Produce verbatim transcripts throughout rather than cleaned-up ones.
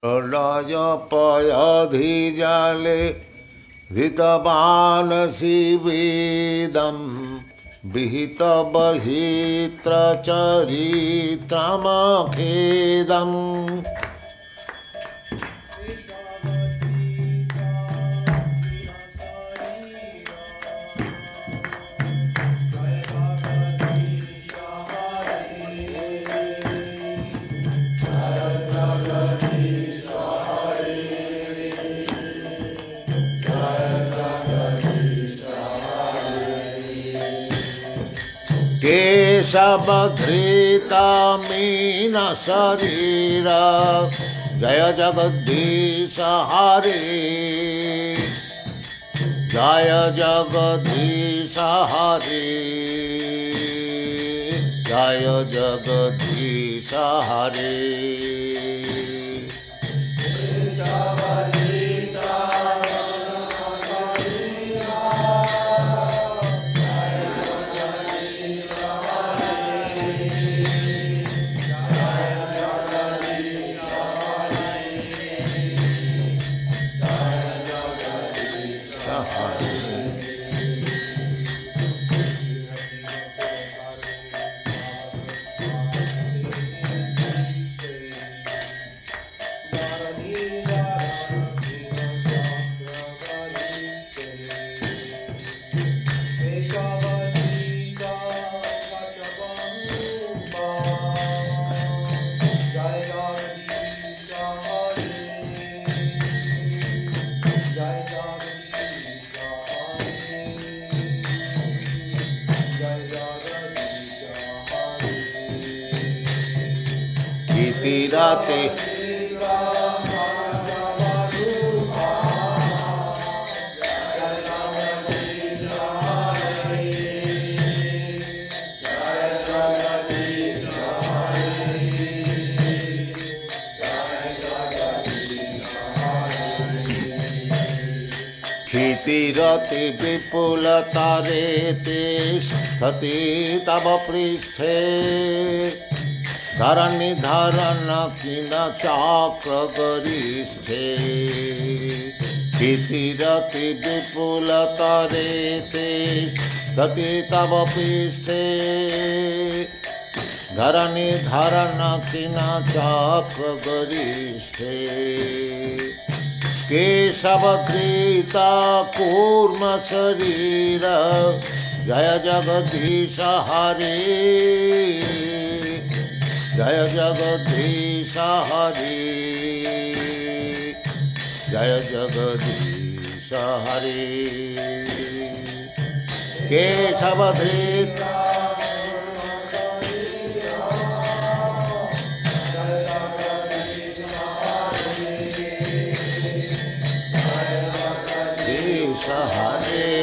प्रलयपयधिजाले धृतवानसि वेदं विहितबहित्रचरित्रमखेदम् केशवधृता मीन शरीर जय जगदीश हरे जय जगदीश हरे जय जगदीश हरे Tirate Khitirati vipultare sthati tava pristhe धरणी धरन किन चक्र गरिष्ठे क्षितिरति विपुल तरे ते सति तव पृष्ठे धरणी धरन किन चक्र गरिष्ठे केशवधृता कूर्म शरीर जय जगदीश हरे जय जगदीश हरे जय जगदीश हरे केशवधृता जगदीश हरे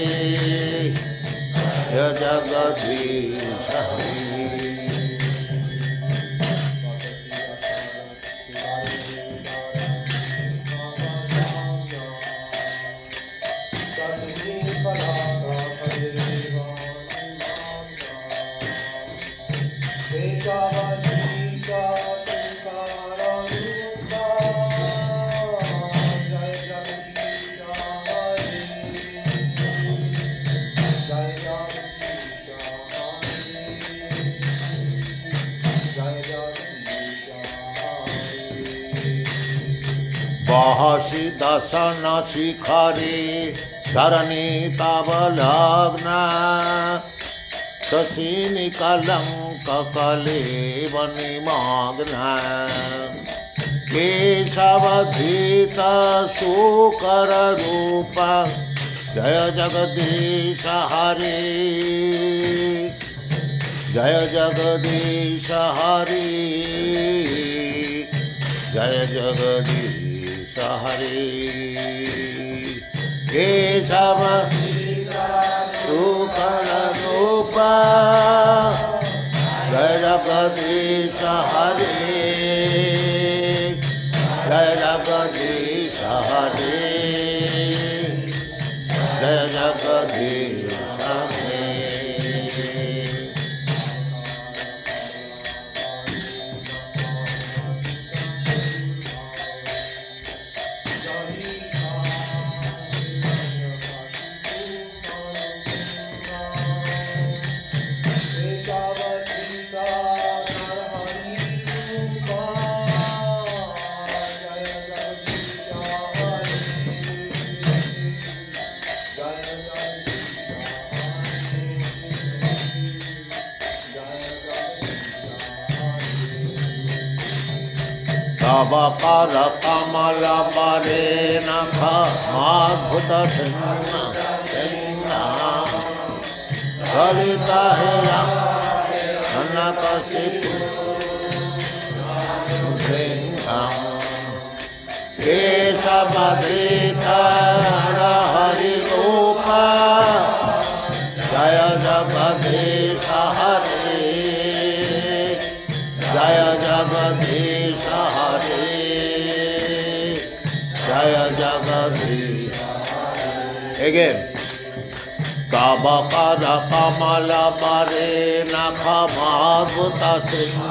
जय जगदीश हरे बहसि दशन शिखरे धरणी तव लग्न शशिनि कलंक कलेव निमग्न केशवधृत शूकर रूप जय जगदीश हरे जय जगदीश हरे जय जगदीश हरे केशव शूकर रूप जय जगदीश हरे जय जगदीश हरे जय जगदीश हरे Kavakar Kamala Marena Madhuta Sinna Sinna Kalita Heya Anakasipu Sinna Keshamadrita Hari Rupa Jaya Jagadisha Hari Jaya Jagadisha Hari Jaya Jagadisha Again Kavakara Kamala Marena Madhuta Sinna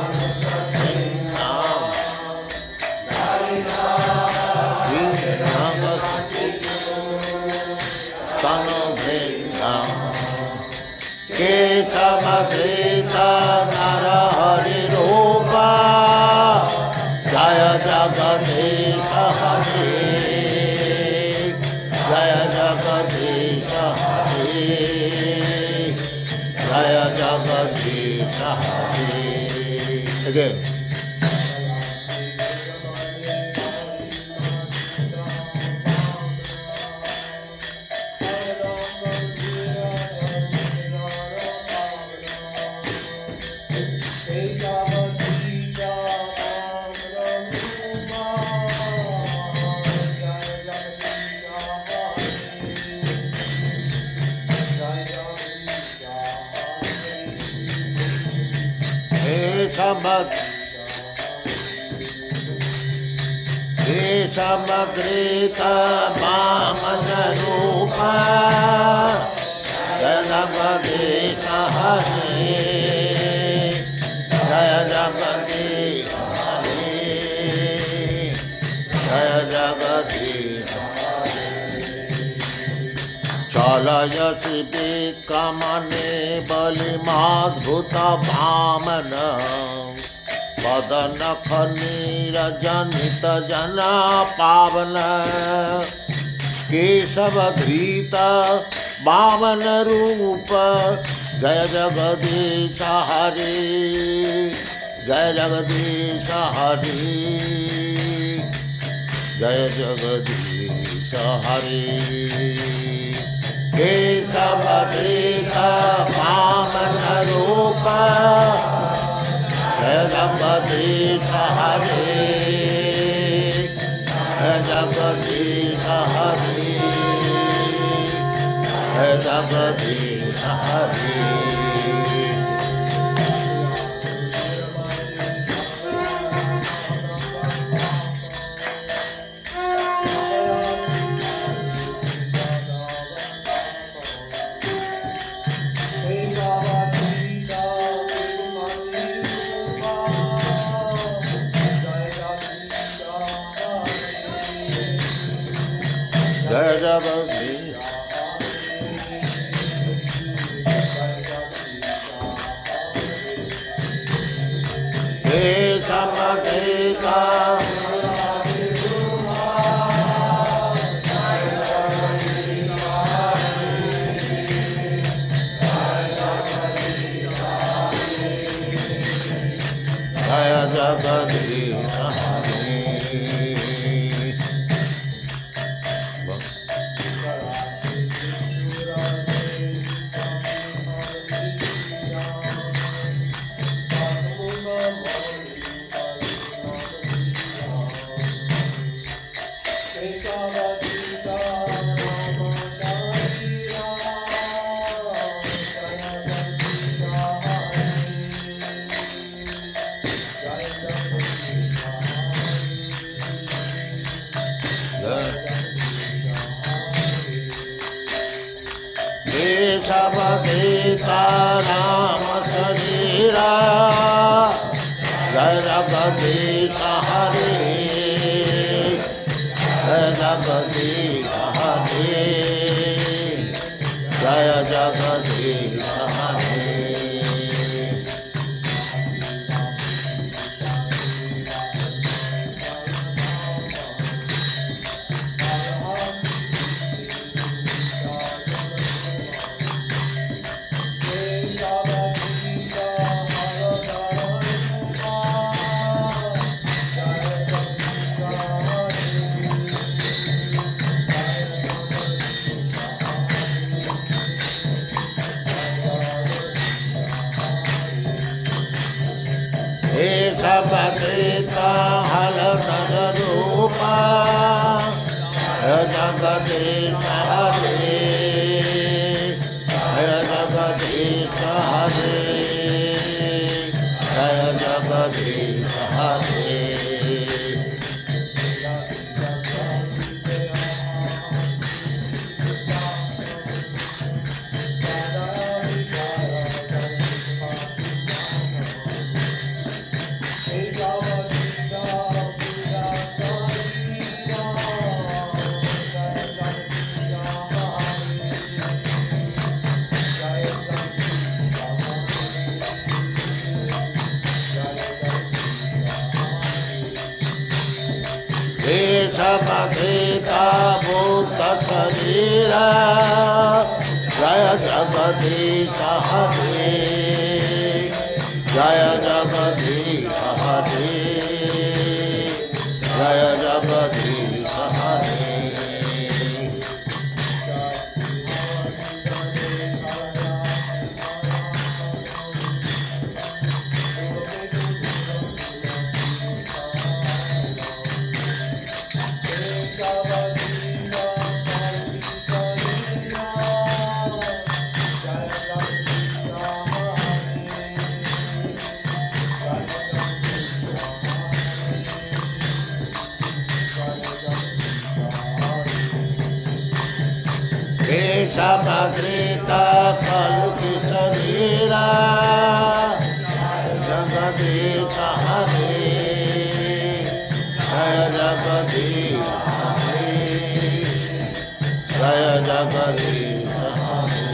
Keshamadrita Narahari Rupa Jaya Jagadisha Hari Jaya Jagadisha Hari Jaya Jagadisha Hari Again Keshamadrita Mamana Rupa Jaya Jagadisha Hari Jaya Jagadisha Hari Jaya Jagadisha Chalayasi Vikramane Bali Madhuta Bhamana Padana Khanira Janita Jana Pavana Keshavadrita Bhavana Rupa Jaya Jagadisha Hari Jaya Jagadisha Hari Jaya Jagadisha Hari Keshavadrita Bhavana Rupa Jaya Jagadisha Hari Jaya Jagadisha Hari Jaya Jagadisha Hari Jaya Jagadisha Keshamadrita Jaya Jagadisha Hari Keshavadrita Rama Sharira Jaya Jagadisha Hari Jaya Jagadisha Hari Jaya Jagadisha Hari रूपा जय जगदीश हरे जय जगदीश हरे जय जगदीश हरे देशपथिता भूत शरीरा जय जगदीश हरे जय जगदीश हरे जय जगदीश हरे देशपथिता कलुषि शरीरा जगदीश हरे जय जगदीश हरे जय जगदीश हरे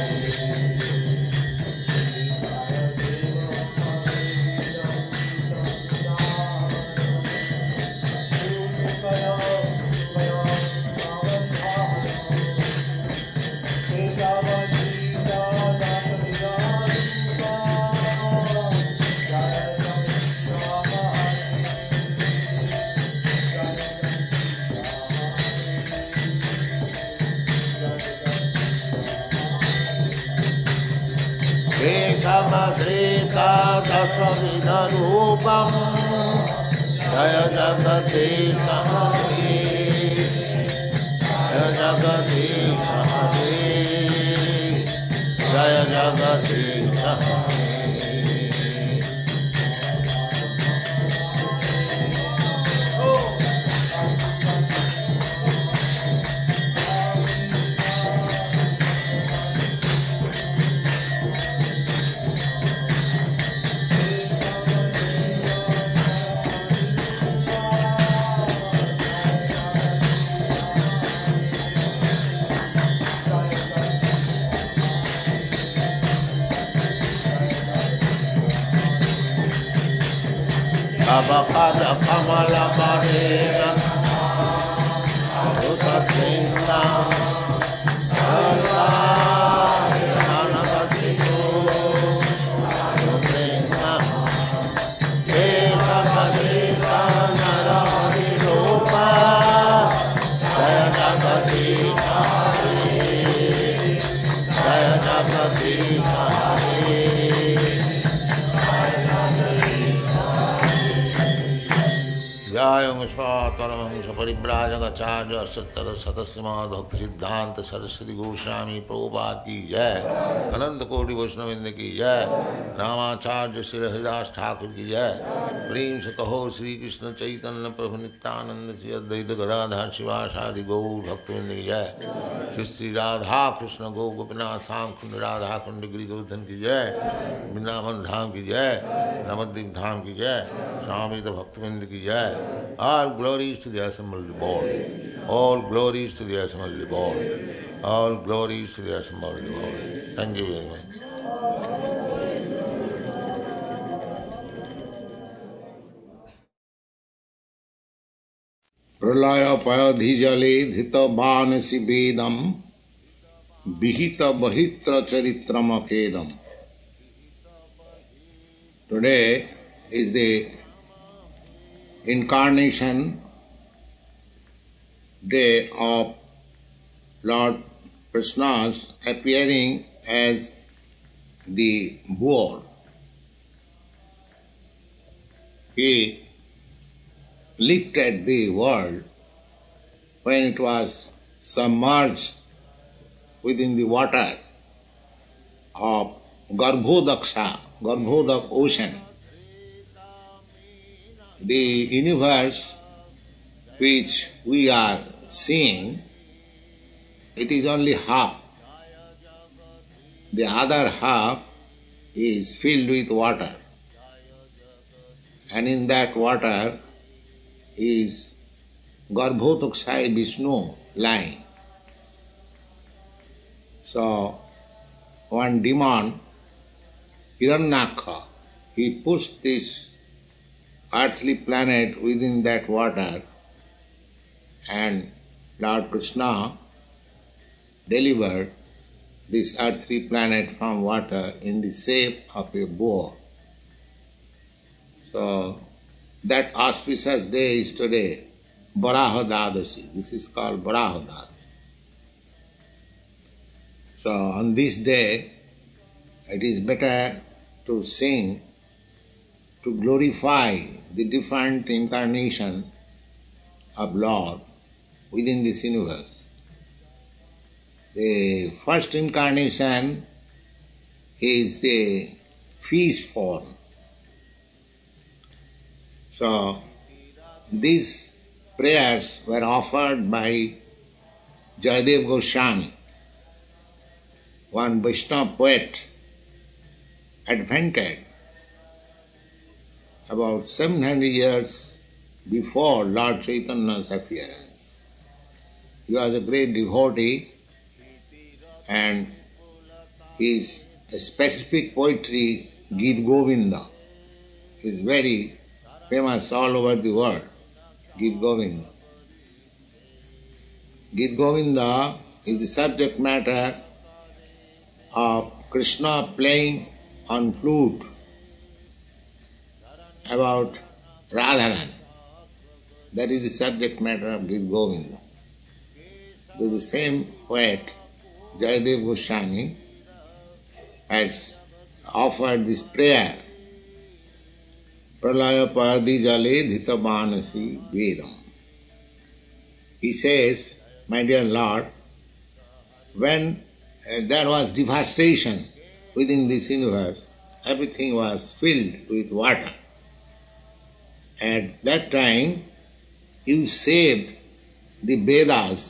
देशपथिता दशविध रूपं जय जगदीश हरे जय जगदीश हरे जय जगदीश हरे Abakad kamala marina Utatrinda Ala Nanavatiku Utrinda Desapadita Narahari Rupa Jaya Jagadish Hare Jaya Jagadish Hare Jayam Swataram Saparibrajagacharya Sattara Satasima Bhakti Siddhanta Saraswati Goswami Prabhupada ki jai Ananta Koti Vaishnavinda ki jai Ramacharya Sri Haridas Thakur ki jai Prem se kaho Sri Krishna Chaitanya Prabhu Nityananda Sri Advaita Gadadhar Shivasadi Gaur Bhaktavinda ki jai Sri Sri Radha Krishna Go Gopinath Sam Kund Radha Kund Giri Govardhan ki jai Vrindavan Dham ki jai Navadvip Dham ki jai Swami Bhaktavinda ki jai. All glories to the assembled Lord. All glories to the assembled Lord. All glories to the assembled Lord. Thank you very much. Pralaya payadhijale dhita banasi vedam vihita bahitra charitram akedam. Today is the incarnation day of Lord Krishna's appearing as the boar. He lifted the world when it was submerged within the water of Garbhodaksha, Garbhodak ocean. The universe which we are seeing, it is only half. The other half is filled with water. And in that water is Garbhodaksha Vishnu lying. So, one demon, Hiranyakha, he pushed this earthly planet within that water, and Lord Krishna delivered this earthly planet from water in the shape of a boar. So, that auspicious day is today, Varaha Dadashi. This is called Varaha Dadashi. So on this day, it is better to sing, to glorify the different incarnation of Lord within this universe. The first incarnation is the fish form. So these prayers were offered by Jayadev Goswami, one Vaishnava poet, advented about seven hundred years before Lord Chaitanya's appearance. He was a great devotee, and his specific poetry, Gita Govinda, is very famous all over the world. Gita Govinda. Gita Govinda is the subject matter of Krishna playing on flute about Radharani. That is the subject matter of Gita Govinda. To the same poet, Jayadev Goswami, has offered this prayer, Pralaya Padi Jale Dhita Manasi Vedam. He says, my dear Lord, when Uh, there was devastation within this universe, everything was filled with water. At that time, you saved the Vedas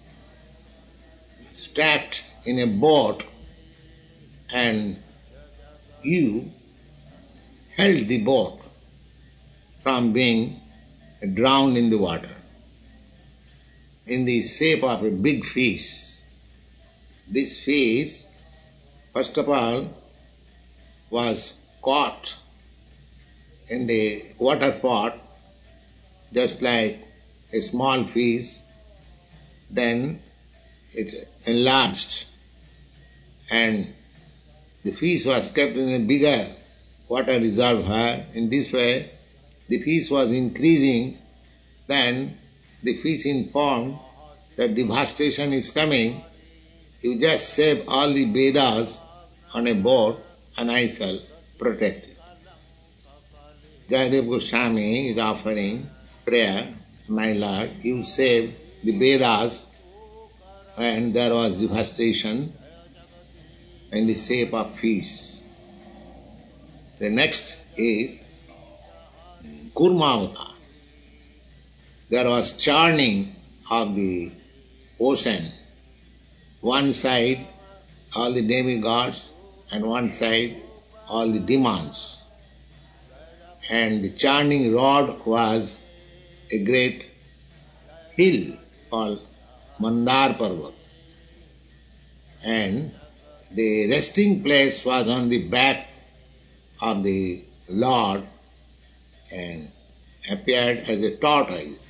stacked in a boat, and you held the boat from being drowned in the water in the shape of a big fish. This fish, first of all, was caught in the water pot, just like a small fish. Then it enlarged, and the fish was kept in a bigger water reservoir. In this way, the fish was increasing. Then the fish informed that devastation is coming. You just save all the Vedas on a boat, and I shall protect it. Jayadev Goswami is offering prayer, my Lord, you save the Vedas when there was devastation in the shape of fish. The next is Kurmavata. There was churning of the ocean. One side all the demigods, and one side all the demons. And the churning rod was a great hill called Mandar Parvat. And the resting place was on the back of the Lord and appeared as a tortoise.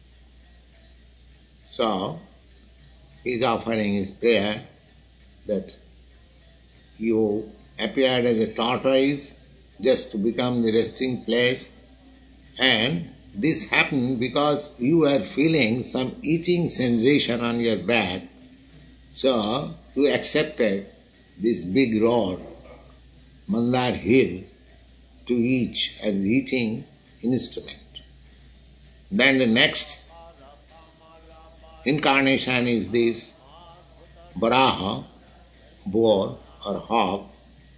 So, he is offering his prayer that you appeared as a tortoise just to become the resting place, and this happened because you were feeling some itching sensation on your back, so you accepted this big rod, Mandar hill, to each as eating instrument. Then the next incarnation is this Varaha, boar or hawk.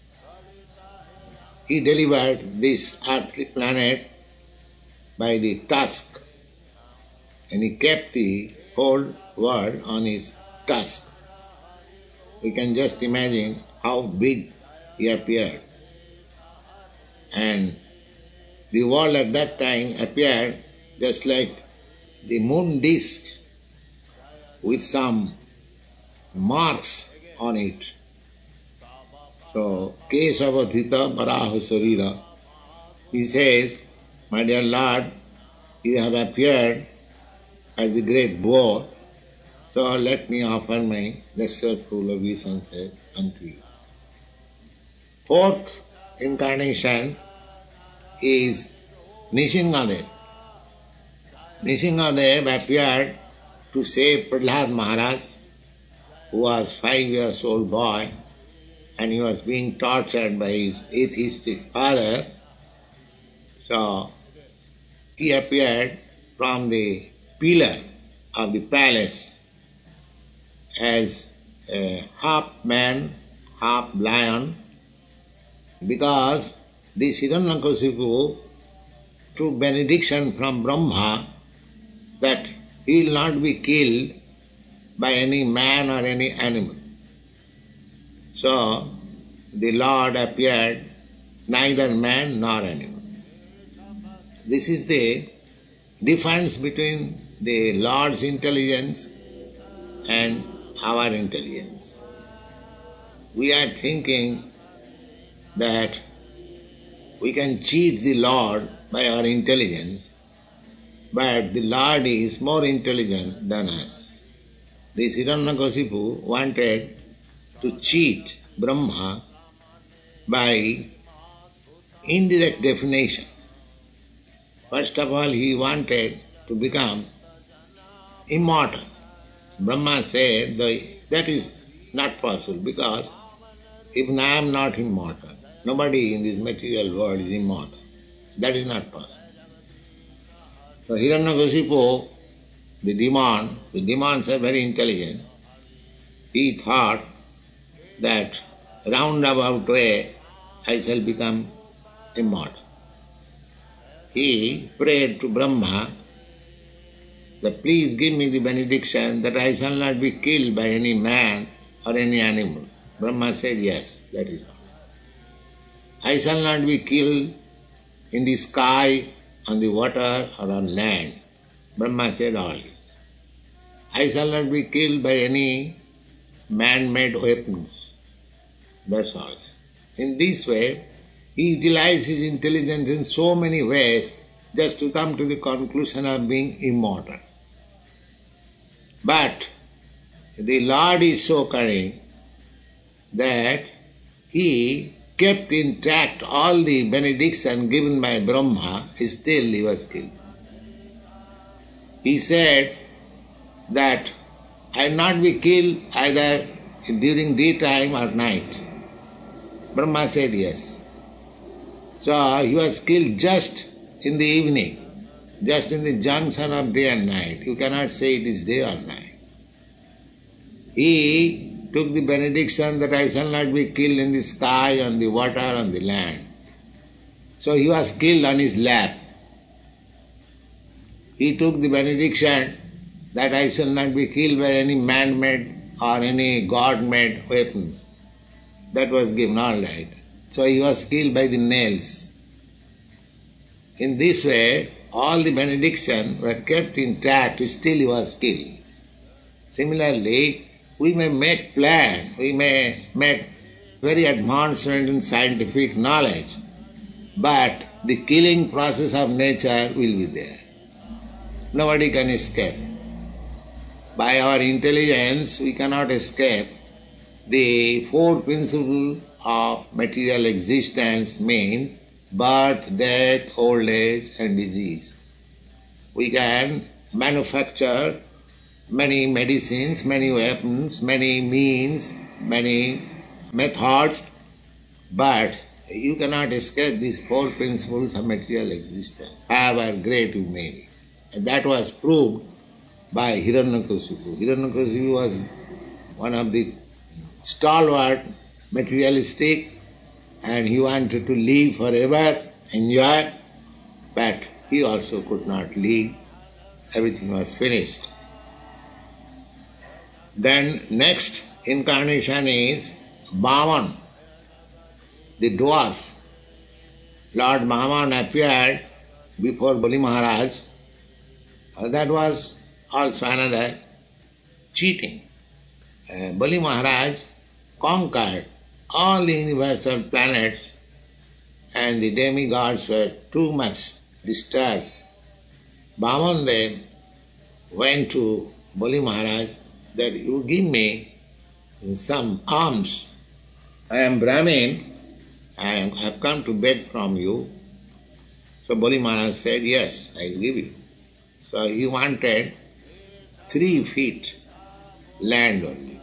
He delivered this earthly planet by the tusk, and he kept the whole world on his tusk. We can just imagine how big he appeared. And the world at that time appeared just like the moon disk with some marks on it. So, Kesavadhita Varaha Sarira, he says, my dear Lord, you have appeared as the great boar, so let me offer my respectful obeisances unto you. Fourth incarnation is Nishingadev. Nishingadev appeared to save Prahlad Maharaj, who was five years old boy, and he was being tortured by his atheistic father. So he appeared from the pillar of the palace as a half man, half lion, because this Hiranyakashipu took benediction from Brahma that he will not be killed by any man or any animal. So the Lord appeared neither man nor animal. This is the difference between the Lord's intelligence and our intelligence. We are thinking that we can cheat the Lord by our intelligence, but the Lord is more intelligent than us. This Hiranyakashipu wanted to cheat Brahma by indirect definition. First of all, he wanted to become immortal. Brahma said that is not possible, because if I am not immortal, nobody in this material world is immortal. That is not possible. So Hiranyakashipu, the demon, the demons are very intelligent. He thought that roundabout way I shall become immortal. He prayed to Brahma that please give me the benediction that I shall not be killed by any man or any animal. Brahma said, yes, that is all. I shall not be killed in the sky, on the water or on land. Brahma said all this. I shall not be killed by any man-made weapons. That's all. In this way, he utilized his intelligence in so many ways just to come to the conclusion of being immortal. But the Lord is so cunning that he kept intact all the benediction given by Brahma, still he was killed. He said that I will not be killed either during daytime or night. Brahma said yes. So he was killed just in the evening, just in the junction of day and night. You cannot say it is day or night. He took the benediction that I shall not be killed in the sky, on the water, on the land. So he was killed on his lap. He took the benediction that I shall not be killed by any man-made or any God-made weapons. That was given, all right. So he was killed by the nails. In this way, all the benediction were kept intact, still he was killed. Similarly, we may make plan, we may make very advancement in scientific knowledge, but the killing process of nature will be there. Nobody can escape. By our intelligence, we cannot escape the four principles of material existence, means birth, death, old age and disease. We can manufacture many medicines, many weapons, many means, many methods, but you cannot escape these four principles of material existence, however great you may be. And that was proved by Hiranyakasipu. Hiranyakasipu was one of the stalwart, materialistic, and he wanted to live forever, enjoy, but he also could not live. Everything was finished. Then next incarnation is Vaman, the dwarf. Lord Vaman appeared before Bali Maharaj. That was also another cheating. Uh, Bali Maharaj conquered all the universal planets, and the demigods were too much disturbed. Vaman then went to Bali Maharaj that you give me some alms. I am Brahmin, I am, have come to beg from you. So Bali Maharaj said, yes, I will give you. So he wanted three feet land only.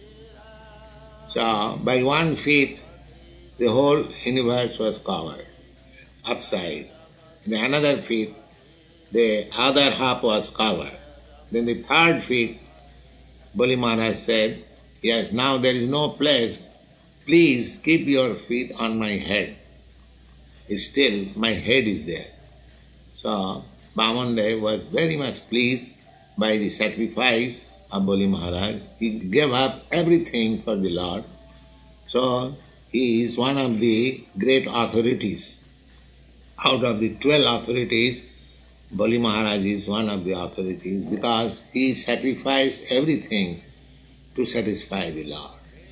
So by one feet, the whole universe was covered, upside. In the another feet, the other half was covered. Then the third feet, Bali Maharaj said, yes, now there is no place. Please keep your feet on my head. Still, my head is there. So, Vaman was very much pleased by the sacrifice of Bali Maharaj. He gave up everything for the Lord. So, he is one of the great authorities. Out of the twelve authorities, Bali Maharaj is one of the authorities because he sacrificed everything to satisfy the Lord.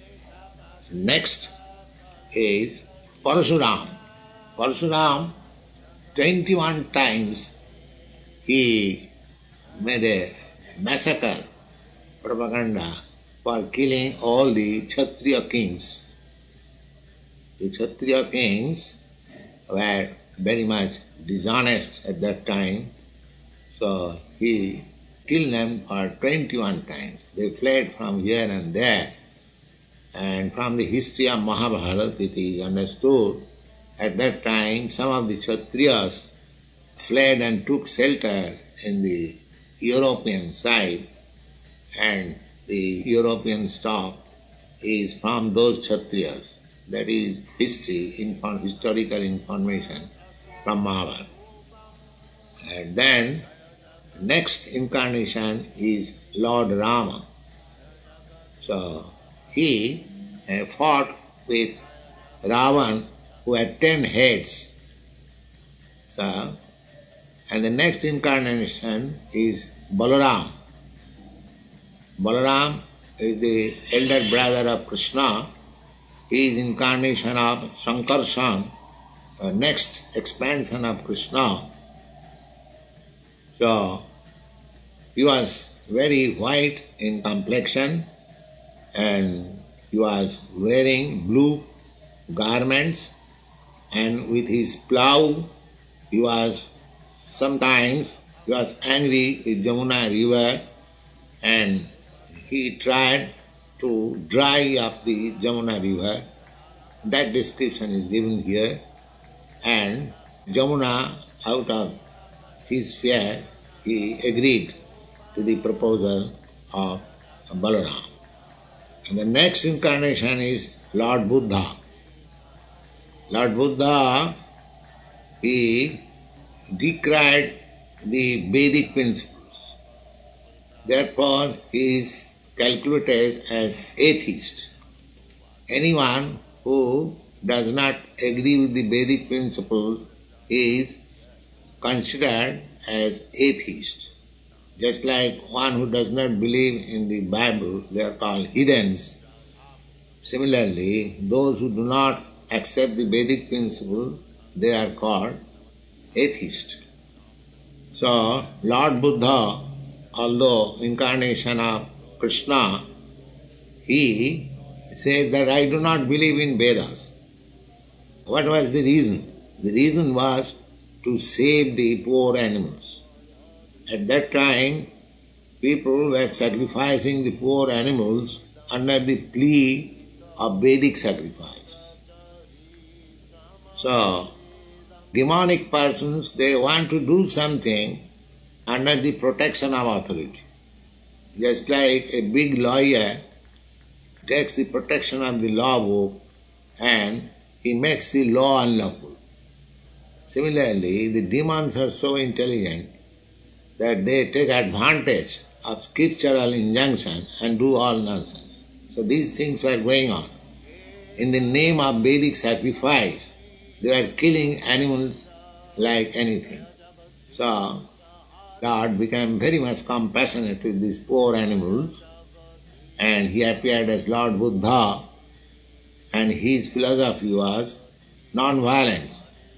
Next is Parasuram. Parasuram, twenty-one times he made a massacre, propaganda, for killing all the Kshatriya kings. The Kshatriya kings were very much dishonest at that time, so he killed them for twenty-one times. They fled from here and there, and from the history of Mahabharata it is understood at that time some of the Kshatriyas fled and took shelter in the European side, and the European stock is from those Kshatriyas. That is history, inform, historical information from Mahabharata. And then next incarnation is Lord Rama. So he uh, fought with Ravan, who had ten heads. So, and the next incarnation is Balaram. Balaram is the elder brother of Krishna. He is incarnation of Sankarshan, the next expansion of Krishna. So, he was very white in complexion and he was wearing blue garments, and with his plough he was sometimes he was angry with Jamuna river, and he tried to dry up the Jamuna river. That description is given here, and Jamuna, out of his fear, he agreed to the proposal of Balaram. And the next incarnation is Lord Buddha. Lord Buddha, he decried the Vedic principles. Therefore, he is calculated as atheist. Anyone who does not agree with the Vedic principles is considered as atheist. Just like one who does not believe in the Bible, they are called heathens. Similarly, those who do not accept the Vedic principle, they are called atheists. So, Lord Buddha, although incarnation of Krishna, he said that I do not believe in Vedas. What was the reason? The reason was to save the poor animals. At that time, people were sacrificing the poor animals under the plea of Vedic sacrifice. So, demonic persons, they want to do something under the protection of authority. Just like a big lawyer takes the protection of the law book and he makes the law unlawful. Similarly, the demons are so intelligent that they take advantage of scriptural injunction and do all nonsense. So these things were going on. In the name of Vedic sacrifice, they were killing animals like anything. So Lord became very much compassionate with these poor animals, and he appeared as Lord Buddha, and his philosophy was non-violence.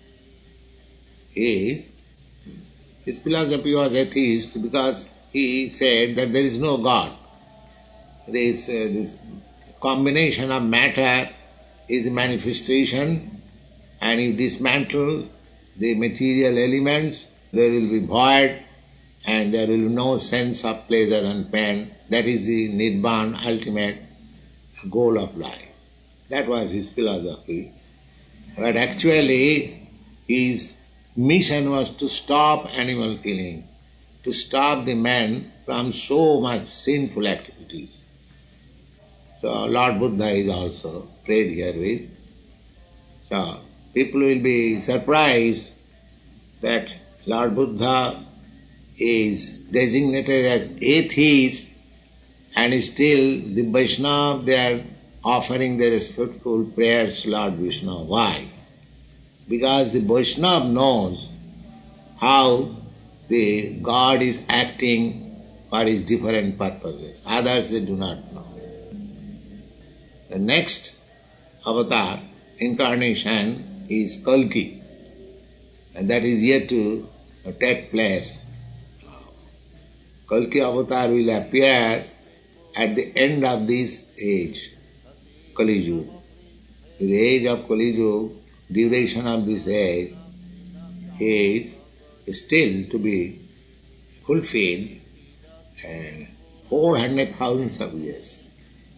His, his philosophy was atheist because he said that there is no God. This, uh, this combination of matter is a manifestation, and you dismantle the material elements, there will be void, and there will be no sense of pleasure and pain. That is the Nibbana, ultimate goal of life. That was his philosophy. But actually, his mission was to stop animal killing, to stop the man from so much sinful activities. So Lord Buddha is also prayed here with. So people will be surprised that Lord Buddha is designated as atheist, and still the Vaishnava, they are offering their respectful prayers to Lord Vishnu. Why? Because the Vaishnava knows how the God is acting for his different purposes. Others they do not know. The next avatar, incarnation, is Kalki, and that is yet to take place. Kalki avatar will appear at the end of this age, Kali Yuga. The age of Kali Yuga, duration of this age is still to be fulfilled and four hundred thousand of years.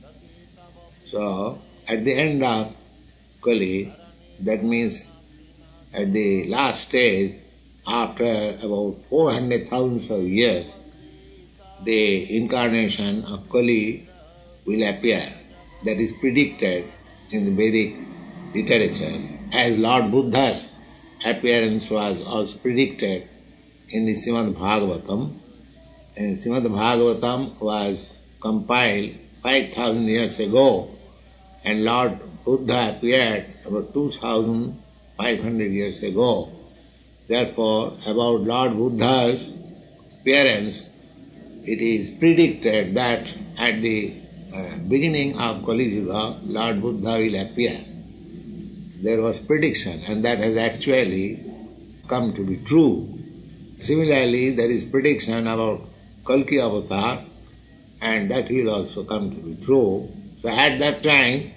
So, at the end of Kali, that means at the last stage, after about four hundred thousand of years, the incarnation of Kali will appear. That is predicted in the Vedic literature, as Lord Buddha's appearance was also predicted in the Srimad Bhagavatam. And Srimad Bhagavatam was compiled five thousand years ago, and Lord Buddha appeared about two thousand five hundred years ago. Therefore, about Lord Buddha's appearance, it is predicted that at the uh, beginning of Kali Yuga, Lord Buddha will appear. There was prediction, and that has actually come to be true. Similarly, there is prediction about Kalki avatar, and that will also come to be true. So at that time,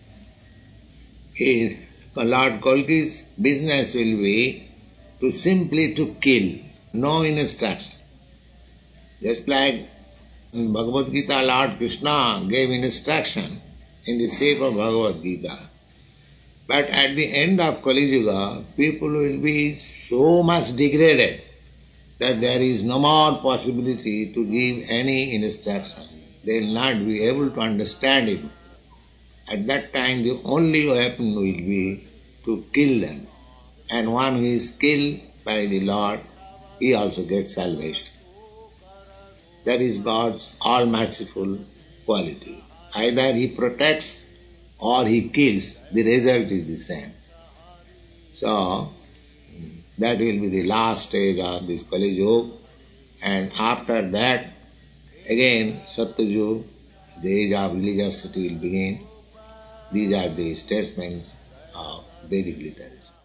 his, Lord Kalki's business will be to simply to kill, no instruction. Just like in Bhagavad Gita, Lord Krishna gave instruction in the shape of Bhagavad Gita. But at the end of Kali Yuga, people will be so much degraded that there is no more possibility to give any instruction. They will not be able to understand it. At that time, the only weapon will be to kill them. And one who is killed by the Lord, he also gets salvation. That is God's all-merciful quality. Either he protects or he kills, the result is the same. So, that will be the last stage of this Kali Yuga, and after that, again, Satya Yuga, the age of religiosity will begin. These are the statements of Vedic literature.